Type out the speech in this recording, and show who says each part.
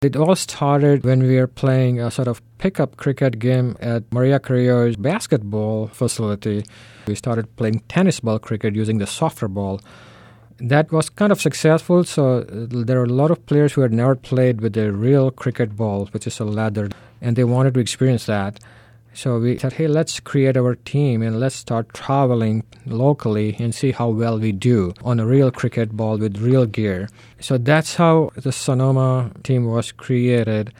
Speaker 1: It all started when we were playing a sort of pickup cricket game at Maria Carrillo's basketball facility. We started playing tennis ball cricket using the softer ball. That was kind of successful, so there are a lot of players who had never played with a real cricket ball, which is a leather, and they wanted to experience that. So we said, hey, let's create our team and let's start traveling locally and see how well we do on a real cricket ball with real gear. So that's how the Sonoma team was created.